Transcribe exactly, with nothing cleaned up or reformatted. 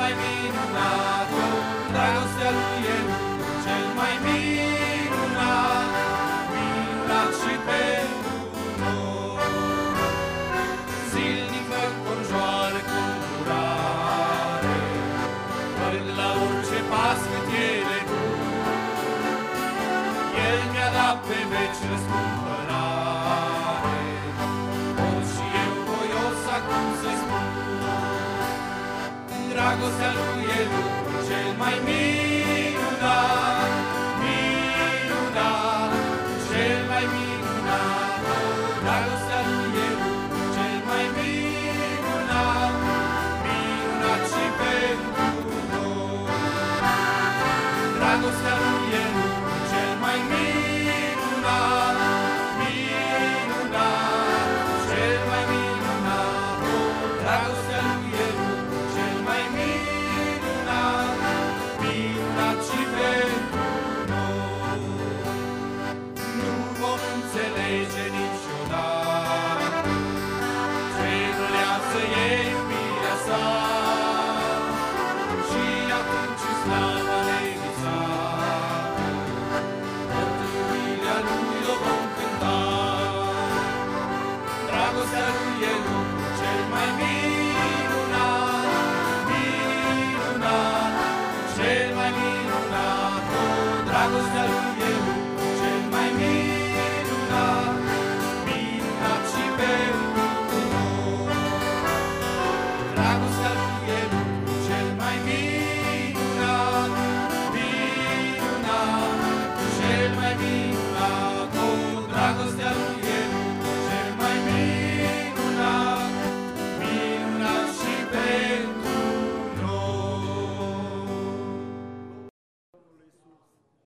mai minunat, dragostea lui e lucrul cel mai minunat, minunat și pentru noi. Zilnic mă înconjoară cu durare, văd la orice pas cât e de bun. El mi-a dat pe veci răscumpărare, pot și eu voios acum să-i spun. Dragostea lui e lucrul cel mai minunat, minunat, cel mai minunat. Dragostea lui e lucrul cel mai minunat, minunat și pentru noi. Dragostea lui e lucrul cel mai minunat, minunat, cel mai minunat. Dragostea lui e lucrul cel mai minunat, minunat și pentru noi. Nu vom înțelege niciodată ce vleață e iubirea sa, și atunci în slava nevizată mântuirea lui o vom cânta. Dragostea lui e lucrul cel mai minunat, minunat, cel mai minunat. O, dragostea lui e lucrul cel mai minunat, minunat și pentru noi. Dragostea lui e lucrul cel mai minunat.